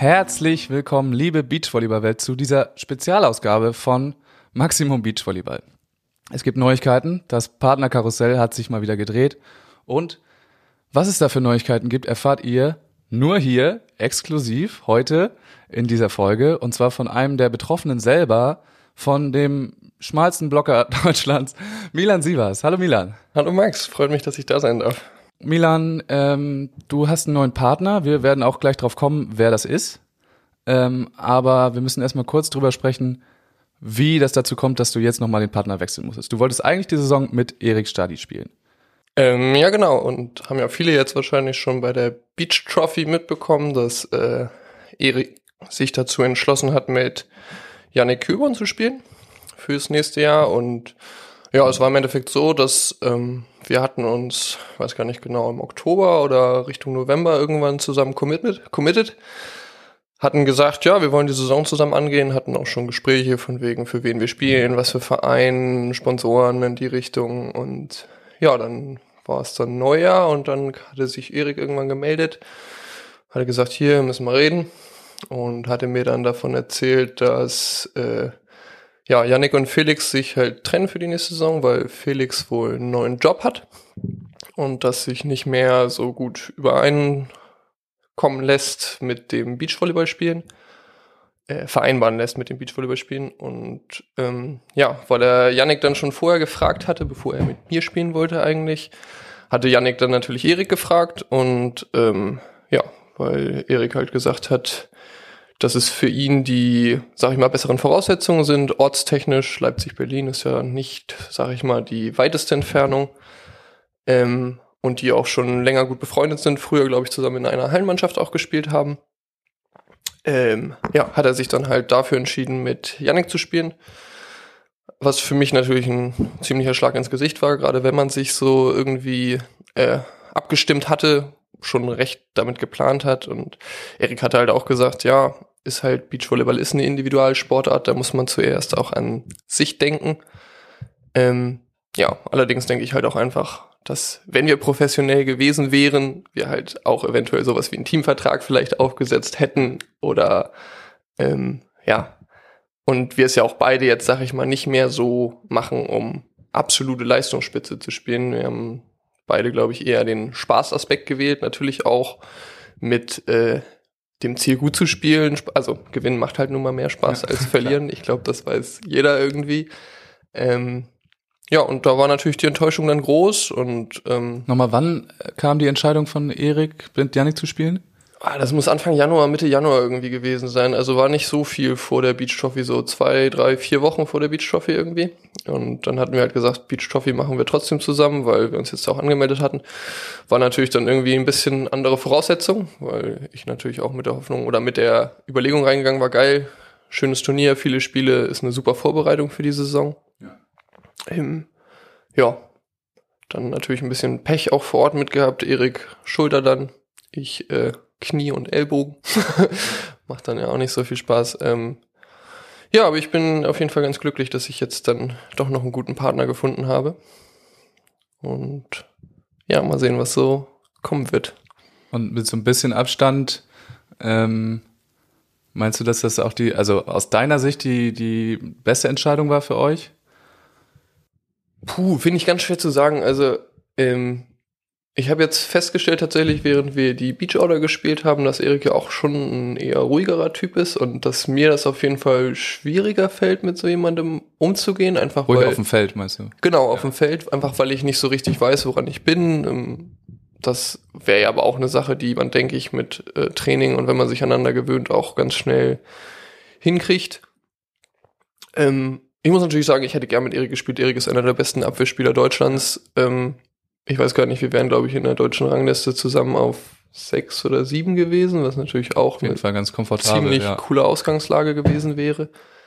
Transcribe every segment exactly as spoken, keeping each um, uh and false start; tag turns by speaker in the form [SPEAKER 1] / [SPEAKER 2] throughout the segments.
[SPEAKER 1] Herzlich willkommen, liebe Beachvolleyball-Welt, zu dieser Spezialausgabe von Maximum Beachvolleyball. Es gibt Neuigkeiten, das Partnerkarussell hat sich mal wieder gedreht und was es da für Neuigkeiten gibt, erfahrt ihr nur hier, exklusiv, heute in dieser Folge und zwar von einem der Betroffenen selber, von dem schmalsten Blocker Deutschlands, Milan Sievers. Hallo Milan.
[SPEAKER 2] Hallo Max, freut mich, dass ich da sein darf.
[SPEAKER 1] Milan, ähm, du hast einen neuen Partner. Wir werden auch gleich drauf kommen, wer das ist. Ähm, aber wir müssen erstmal kurz drüber sprechen, wie das dazu kommt, dass du jetzt nochmal den Partner wechseln musstest. Du wolltest eigentlich die Saison mit Erik Stadi spielen.
[SPEAKER 2] Ähm, ja, genau. Und haben ja viele jetzt wahrscheinlich schon bei der Beach Trophy mitbekommen, dass äh, Erik sich dazu entschlossen hat, mit Yannick Kühlborn zu spielen fürs nächste Jahr. Und ja, es war im Endeffekt so, dass ähm, wir hatten uns, weiß gar nicht genau, im Oktober oder Richtung November irgendwann zusammen committed, committed, hatten gesagt, ja, wir wollen die Saison zusammen angehen, hatten auch schon Gespräche von wegen, für wen wir spielen, was für Vereine, Sponsoren in die Richtung. Und ja, dann war es dann Neujahr und dann hatte sich Erik irgendwann gemeldet, hatte gesagt, hier müssen wir reden und hatte mir dann davon erzählt, dass äh, ja, Yannick und Felix sich halt trennen für die nächste Saison, weil Felix wohl einen neuen Job hat und das sich nicht mehr so gut übereinkommen lässt mit dem Beachvolleyball-Spielen, äh, vereinbaren lässt mit dem Beachvolleyball-Spielen. Und ähm, ja, weil er Yannick dann schon vorher gefragt hatte, bevor er mit mir spielen wollte eigentlich, hatte Yannick dann natürlich Erik gefragt und ähm, ja, weil Erik halt gesagt hat, dass es für ihn die, sag ich mal, besseren Voraussetzungen sind, ortstechnisch. Leipzig-Berlin ist ja nicht, sag ich mal, die weiteste Entfernung. Ähm, und die auch schon länger gut befreundet sind, früher, glaube ich, zusammen in einer Hallenmannschaft auch gespielt haben. Ähm, ja, hat er sich dann halt dafür entschieden, mit Yannick zu spielen. Was für mich natürlich ein ziemlicher Schlag ins Gesicht war, gerade wenn man sich so irgendwie äh, abgestimmt hatte, schon recht damit geplant hat. Und Erik hatte halt auch gesagt, ja, ist halt, Beachvolleyball ist eine Individualsportart, da muss man zuerst auch an sich denken. Ähm, ja, allerdings denke ich halt auch einfach, dass, wenn wir professionell gewesen wären, wir halt auch eventuell sowas wie einen Teamvertrag vielleicht aufgesetzt hätten oder ähm, ja, und wir es ja auch beide jetzt, sag ich mal, nicht mehr so machen, um absolute Leistungsspitze zu spielen. Wir haben beide, glaube ich, eher den Spaßaspekt gewählt, natürlich auch mit äh, dem Ziel gut zu spielen. Also gewinnen macht halt nun mal mehr Spaß ja, als verlieren. Klar. Ich glaube, das weiß jeder irgendwie. Ähm, ja, und da war natürlich die Enttäuschung dann groß. Und ähm,
[SPEAKER 1] Nochmal, wann kam die Entscheidung von Erik, mit Yannick zu spielen?
[SPEAKER 2] Ah, das muss Anfang Januar, Mitte Januar irgendwie gewesen sein. Also war nicht so viel vor der Beach Trophy, so zwei, drei, vier Wochen vor der Beach Trophy irgendwie. Und dann hatten wir halt gesagt, Beach Trophy machen wir trotzdem zusammen, weil wir uns jetzt auch angemeldet hatten. War natürlich dann irgendwie ein bisschen andere Voraussetzung, weil ich natürlich auch mit der Hoffnung oder mit der Überlegung reingegangen war, geil, schönes Turnier, viele Spiele, ist eine super Vorbereitung für die Saison. Ja, ähm, ja. Dann natürlich ein bisschen Pech auch vor Ort mitgehabt. Erik Schulter dann, ich äh, Knie und Ellbogen. Macht dann ja auch nicht so viel Spaß. Ähm, ja, aber ich bin auf jeden Fall ganz glücklich, dass ich jetzt dann doch noch einen guten Partner gefunden habe. Und ja, mal sehen, was so kommen wird.
[SPEAKER 1] Und mit so ein bisschen Abstand, ähm, meinst du, dass das auch die, also aus deiner Sicht die, die beste Entscheidung war für euch?
[SPEAKER 2] Puh, finde ich ganz schwer zu sagen. Also, ähm, ich habe jetzt festgestellt tatsächlich, während wir die Beach Order gespielt haben, dass Erik ja auch schon ein eher ruhigerer Typ ist und dass mir das auf jeden Fall schwieriger fällt, mit so jemandem umzugehen. Einfach
[SPEAKER 1] Ruhig
[SPEAKER 2] weil,
[SPEAKER 1] auf dem Feld, meinst du?
[SPEAKER 2] Genau, auf ja. dem Feld. Einfach weil ich nicht so richtig weiß, woran ich bin. Das wäre ja aber auch eine Sache, die man, denke ich, mit äh, Training und wenn man sich aneinander gewöhnt, auch ganz schnell hinkriegt. Ähm, ich muss natürlich sagen, ich hätte gern mit Erik gespielt. Erik ist einer der besten Abwehrspieler Deutschlands. Ähm, Ich weiß gar nicht, wir wären, glaube ich, in der deutschen Rangliste zusammen auf sechs oder sieben gewesen, was natürlich auch
[SPEAKER 1] auf jeden Fall ganz komfortabel,
[SPEAKER 2] ziemlich
[SPEAKER 1] ja.
[SPEAKER 2] coole Ausgangslage gewesen wäre.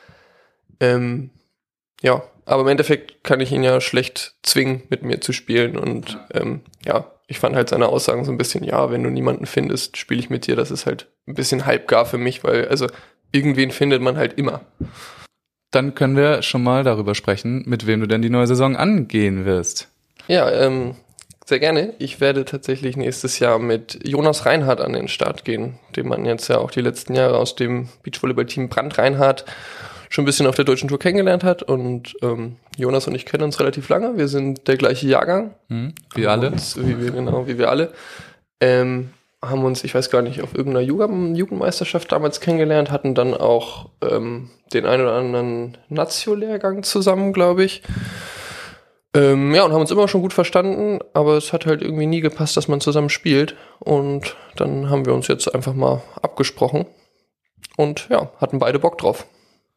[SPEAKER 2] Ähm, ja, aber im Endeffekt kann ich ihn ja schlecht zwingen, mit mir zu spielen. Und ähm, ja, ich fand halt seine Aussagen so ein bisschen, ja, wenn du niemanden findest, spiele ich mit dir. Das ist halt ein bisschen halbgar für mich, weil also irgendwen findet man halt immer.
[SPEAKER 1] Dann können wir schon mal darüber sprechen, mit wem du denn die neue Saison angehen wirst.
[SPEAKER 2] Ja, ähm, Sehr gerne. Ich werde tatsächlich nächstes Jahr mit Jonas Reinhardt an den Start gehen, den man jetzt ja auch die letzten Jahre aus dem Beachvolleyball-Team Brand Reinhardt schon ein bisschen auf der deutschen Tour kennengelernt hat. Und ähm, Jonas und ich kennen uns relativ lange. Wir sind der gleiche Jahrgang.
[SPEAKER 1] Mhm, wie alle.
[SPEAKER 2] Uns, wie wir, genau, wie wir alle. Ähm, haben uns, ich weiß gar nicht, auf irgendeiner Jugend- Jugendmeisterschaft damals kennengelernt, hatten dann auch ähm, den einen oder anderen Nazio-Lehrgang zusammen, glaube ich. Ähm, ja, und haben uns immer schon gut verstanden, aber es hat halt irgendwie nie gepasst, dass man zusammen spielt. Und dann haben wir uns jetzt einfach mal abgesprochen und ja, hatten beide Bock drauf.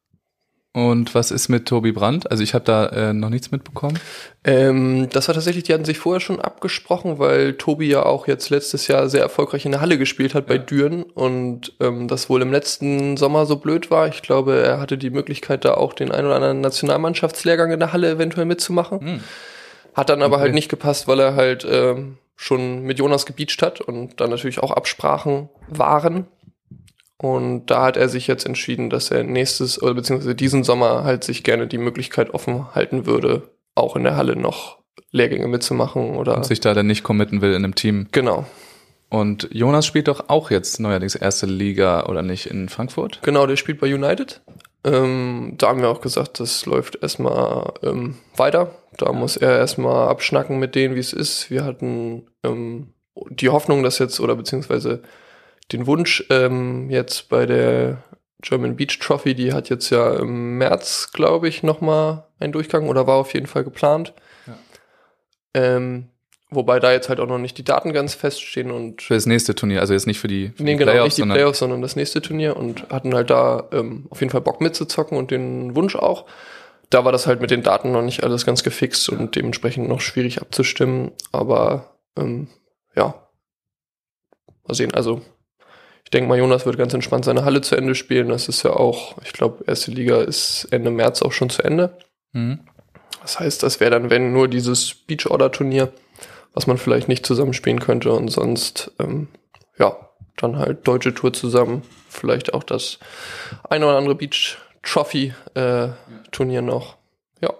[SPEAKER 1] Und was ist mit Tobi Brandt? Also ich habe da äh, noch nichts mitbekommen.
[SPEAKER 2] Ähm, das war tatsächlich, die hatten sich vorher schon abgesprochen, weil Tobi ja auch jetzt letztes Jahr sehr erfolgreich in der Halle gespielt hat bei
[SPEAKER 1] Ja.
[SPEAKER 2] Düren und ähm, das wohl im letzten Sommer so blöd war. Ich glaube, er hatte die Möglichkeit, da auch den ein oder anderen Nationalmannschaftslehrgang in der Halle eventuell mitzumachen.
[SPEAKER 1] Hm.
[SPEAKER 2] Hat dann aber
[SPEAKER 1] Okay.
[SPEAKER 2] halt nicht gepasst, weil er halt ähm, schon mit Jonas gebeacht hat und dann natürlich auch Absprachen waren. Und da hat er sich jetzt entschieden, dass er nächstes oder beziehungsweise diesen Sommer halt sich gerne die Möglichkeit offen halten würde, auch in der Halle noch Lehrgänge mitzumachen oder
[SPEAKER 1] Und sich da dann nicht committen will in einem Team.
[SPEAKER 2] genau.
[SPEAKER 1] Und Jonas spielt doch auch jetzt neuerdings erste Liga, oder nicht, in Frankfurt?
[SPEAKER 2] Genau, der spielt bei United. Ähm, da haben wir auch gesagt, das läuft erstmal ähm, weiter. Da muss er erstmal abschnacken mit denen, wie es ist. Wir hatten ähm, die Hoffnung, dass jetzt, oder beziehungsweise den Wunsch, ähm, jetzt bei der German Beach Trophy, die hat jetzt ja im März, glaube ich, nochmal einen Durchgang oder war auf jeden Fall geplant.
[SPEAKER 1] Ja.
[SPEAKER 2] Ähm, wobei da jetzt halt auch noch nicht die Daten ganz feststehen und
[SPEAKER 1] Für das nächste Turnier, also jetzt nicht für die, für
[SPEAKER 2] nee,
[SPEAKER 1] die
[SPEAKER 2] genau,
[SPEAKER 1] Playoffs,
[SPEAKER 2] nicht die
[SPEAKER 1] sondern
[SPEAKER 2] Playoffs, sondern das nächste Turnier und hatten halt da ähm, auf jeden Fall Bock mitzuzocken und den Wunsch auch. Da war das halt mit den Daten noch nicht alles ganz gefixt und dementsprechend noch schwierig abzustimmen, aber ähm, ja, mal sehen, also ich denke mal, Jonas wird ganz entspannt seine Halle zu Ende spielen, das ist ja auch, ich glaube, erste Liga ist Ende März auch schon zu Ende.
[SPEAKER 1] Mhm.
[SPEAKER 2] Das heißt, das wäre dann, wenn, nur dieses Beach-Order-Turnier, was man vielleicht nicht zusammenspielen könnte und sonst, ähm, ja, dann halt deutsche Tour zusammen, vielleicht auch das eine oder andere Beach-Trophy-Turnier noch, ja.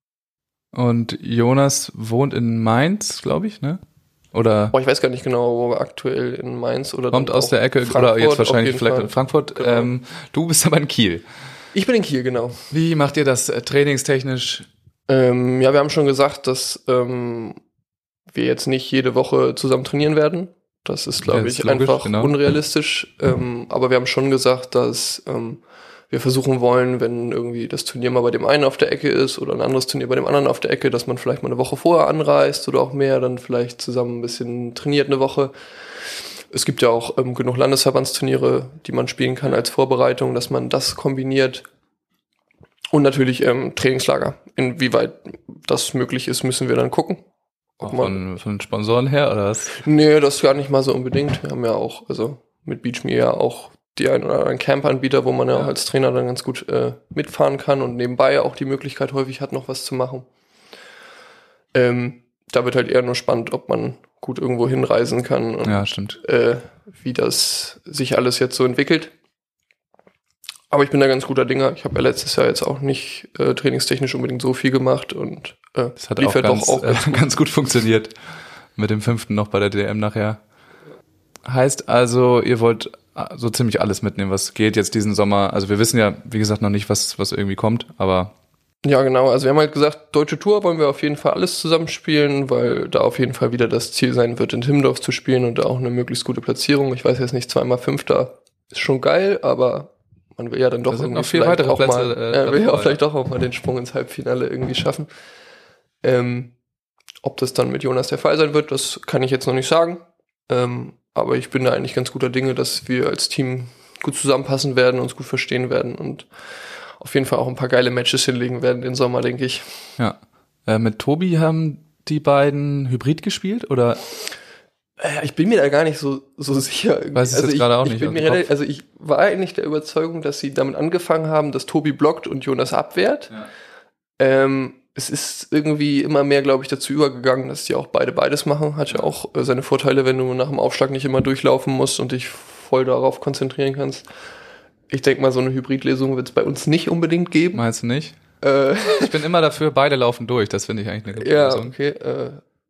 [SPEAKER 1] Und Jonas wohnt in Mainz, glaube ich, ne? Oder
[SPEAKER 2] Boah, ich weiß gar nicht genau, wo wir aktuell in Mainz oder
[SPEAKER 1] kommt
[SPEAKER 2] dann
[SPEAKER 1] aus
[SPEAKER 2] auch
[SPEAKER 1] der Ecke,
[SPEAKER 2] Frankfurt
[SPEAKER 1] oder jetzt
[SPEAKER 2] auf
[SPEAKER 1] wahrscheinlich
[SPEAKER 2] jeden
[SPEAKER 1] vielleicht
[SPEAKER 2] Fall.
[SPEAKER 1] in Frankfurt.
[SPEAKER 2] Genau.
[SPEAKER 1] Ähm, du bist aber in Kiel.
[SPEAKER 2] Ich bin in Kiel, genau.
[SPEAKER 1] Wie macht ihr das äh, trainingstechnisch?
[SPEAKER 2] Ähm, ja, wir haben schon gesagt, dass ähm, wir jetzt nicht jede Woche zusammen trainieren werden. Das ist, glaube
[SPEAKER 1] Ja,
[SPEAKER 2] ich,
[SPEAKER 1] ist logisch,
[SPEAKER 2] einfach
[SPEAKER 1] genau.
[SPEAKER 2] unrealistisch. Ähm, aber wir haben schon gesagt, dass ähm, wir versuchen wollen, wenn irgendwie das Turnier mal bei dem einen auf der Ecke ist oder ein anderes Turnier bei dem anderen auf der Ecke, dass man vielleicht mal eine Woche vorher anreist oder auch mehr, dann vielleicht zusammen ein bisschen trainiert eine Woche. Es gibt ja auch ähm, genug Landesverbandsturniere, die man spielen kann als Vorbereitung, dass man das kombiniert. Und natürlich ähm, Trainingslager. Inwieweit das möglich ist, müssen wir dann gucken.
[SPEAKER 1] Auch
[SPEAKER 2] Ob man,
[SPEAKER 1] von, von Sponsoren her, oder was?
[SPEAKER 2] nee, das gar nicht mal so unbedingt. Wir haben ja auch, also mit BeachMe ja auch die ein oder anderen Camp-Anbieter, wo man ja,
[SPEAKER 1] Ja.
[SPEAKER 2] auch als Trainer dann ganz gut äh, mitfahren kann und nebenbei auch die Möglichkeit häufig hat, noch was zu machen. Ähm, da wird halt eher nur spannend, ob man gut irgendwo hinreisen kann und
[SPEAKER 1] Ja, stimmt.
[SPEAKER 2] äh, wie das sich alles jetzt so entwickelt. Aber ich bin da ganz guter Dinger. Ich habe ja letztes Jahr jetzt auch nicht äh, trainingstechnisch unbedingt so viel gemacht und äh,
[SPEAKER 1] Das hat
[SPEAKER 2] lief
[SPEAKER 1] auch,
[SPEAKER 2] ja
[SPEAKER 1] ganz,
[SPEAKER 2] doch auch
[SPEAKER 1] äh,
[SPEAKER 2] ganz gut.
[SPEAKER 1] ganz gut funktioniert. Mit dem fünften noch bei der D M nachher. Heißt also, ihr wollt so ziemlich alles mitnehmen, was geht jetzt diesen Sommer. Also wir wissen ja, wie gesagt, noch nicht, was, was irgendwie kommt, aber
[SPEAKER 2] Ja, genau. Also wir haben halt gesagt, Deutsche Tour wollen wir auf jeden Fall alles zusammenspielen, weil da auf jeden Fall wieder das Ziel sein wird, in Timmendorf zu spielen und da auch eine möglichst gute Platzierung. Ich weiß jetzt nicht, zweimal Fünfter ist schon geil, aber man will ja dann doch
[SPEAKER 1] Da sind
[SPEAKER 2] irgendwie
[SPEAKER 1] noch vier
[SPEAKER 2] vielleicht
[SPEAKER 1] weitere
[SPEAKER 2] auch
[SPEAKER 1] Plätze,
[SPEAKER 2] mal,
[SPEAKER 1] äh,
[SPEAKER 2] äh, will ja
[SPEAKER 1] davor,
[SPEAKER 2] auch vielleicht auch, auch mal den Sprung ins Halbfinale irgendwie schaffen. Ähm, ob das dann mit Jonas der Fall sein wird, das kann ich jetzt noch nicht sagen. Ähm, aber ich bin da eigentlich ganz guter Dinge, dass wir als Team gut zusammenpassen werden, uns gut verstehen werden und auf jeden Fall auch ein paar geile Matches hinlegen werden den Sommer, denke ich.
[SPEAKER 1] ja. Äh, mit Tobi haben die beiden Hybrid gespielt, oder?
[SPEAKER 2] Äh, Ich bin mir da gar nicht so, so sicher.
[SPEAKER 1] Weiß es
[SPEAKER 2] also
[SPEAKER 1] jetzt
[SPEAKER 2] ich,
[SPEAKER 1] gerade auch
[SPEAKER 2] ich
[SPEAKER 1] nicht
[SPEAKER 2] Bin
[SPEAKER 1] aus
[SPEAKER 2] mir
[SPEAKER 1] dem Kopf.
[SPEAKER 2] relativ, also ich war eigentlich der Überzeugung, dass sie damit angefangen haben, dass Tobi blockt und Jonas abwehrt.
[SPEAKER 1] Ja.
[SPEAKER 2] Ähm, es ist irgendwie immer mehr, glaube ich, dazu übergegangen, dass die auch beide beides machen. Hat ja auch äh, seine Vorteile, wenn du nach dem Aufschlag nicht immer durchlaufen musst und dich voll darauf konzentrieren kannst. Ich denke mal, so eine Hybridlesung wird es bei uns nicht unbedingt geben.
[SPEAKER 1] Meinst du nicht?
[SPEAKER 2] Äh,
[SPEAKER 1] Ich bin immer dafür, beide laufen durch. Das finde ich eigentlich eine gute
[SPEAKER 2] ja,
[SPEAKER 1] Lösung.
[SPEAKER 2] okay. Äh,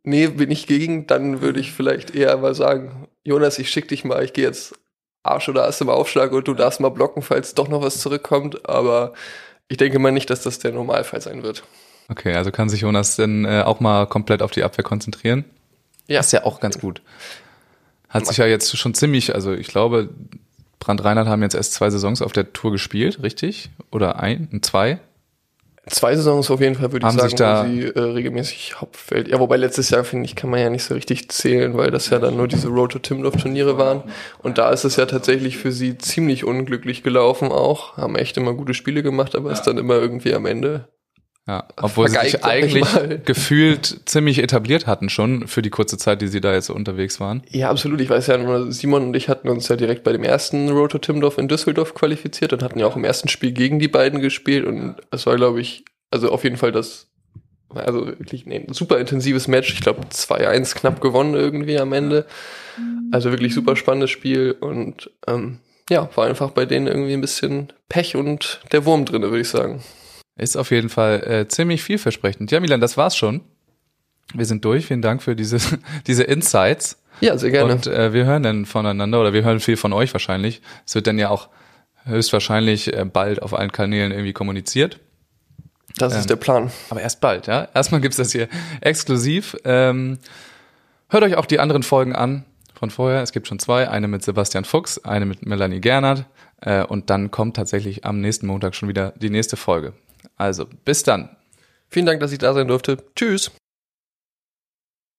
[SPEAKER 2] nee, bin ich gegen, dann würde ich vielleicht eher mal sagen, Jonas, ich schick dich mal, ich gehe jetzt Arsch oder Ass im Aufschlag und du darfst mal blocken, falls doch noch was zurückkommt, aber ich denke mal nicht, dass das der Normalfall sein wird.
[SPEAKER 1] Okay, also kann sich Jonas dann äh, auch mal komplett auf die Abwehr konzentrieren?
[SPEAKER 2] Ja.
[SPEAKER 1] Das ist ja auch ganz gut. Hat sich ja jetzt schon ziemlich, also ich glaube, Brandt Reinhardt haben jetzt erst zwei Saisons auf der Tour gespielt, richtig? Oder ein, zwei?
[SPEAKER 2] Zwei Saisons auf jeden Fall, würde ich
[SPEAKER 1] Haben sich
[SPEAKER 2] sagen,
[SPEAKER 1] da-
[SPEAKER 2] wo sie äh, regelmäßig Hauptfeld. Ja, wobei letztes Jahr, finde ich, kann man ja nicht so richtig zählen, weil das ja dann nur diese Road to Timmendorf Turniere waren. Und da ist es ja tatsächlich für sie ziemlich unglücklich gelaufen auch. Haben echt immer gute Spiele gemacht, aber ist dann immer irgendwie am Ende.
[SPEAKER 1] Ja, obwohl sie
[SPEAKER 2] Vergeigt,
[SPEAKER 1] sich
[SPEAKER 2] sag ich
[SPEAKER 1] eigentlich
[SPEAKER 2] mal.
[SPEAKER 1] gefühlt ziemlich etabliert hatten schon für die kurze Zeit, die sie da jetzt unterwegs waren.
[SPEAKER 2] Ja, absolut. Ich weiß ja nur, Simon und ich hatten uns ja direkt bei dem ersten Road to Timmendorf in Düsseldorf qualifiziert und hatten ja auch im ersten Spiel gegen die beiden gespielt. Und es war, glaube ich, also auf jeden Fall das, also wirklich nee, ein super intensives Match. Ich glaube zwei eins knapp gewonnen irgendwie am Ende. Also wirklich super spannendes Spiel und ähm, ja, war einfach bei denen irgendwie ein bisschen Pech und der Wurm drin, würde ich sagen.
[SPEAKER 1] Ist auf jeden Fall äh, ziemlich vielversprechend. Ja, Milan, das war's schon. Wir sind durch. Vielen Dank für diese, diese Insights.
[SPEAKER 2] Ja, sehr gerne.
[SPEAKER 1] Und äh, wir hören dann voneinander oder wir hören viel von euch wahrscheinlich. Es wird dann ja auch höchstwahrscheinlich äh, bald auf allen Kanälen irgendwie kommuniziert.
[SPEAKER 2] Das
[SPEAKER 1] ähm,
[SPEAKER 2] ist der Plan.
[SPEAKER 1] Aber erst bald, ja. Erstmal gibt's das hier exklusiv. Ähm, hört euch auch die anderen Folgen an von vorher. Es gibt schon zwei. Eine mit Sebastian Fuchs, eine mit Melanie Gernert. Äh, und dann kommt tatsächlich am nächsten Montag schon wieder die nächste Folge. Also, bis dann.
[SPEAKER 2] Vielen Dank, dass ich da sein durfte. Tschüss.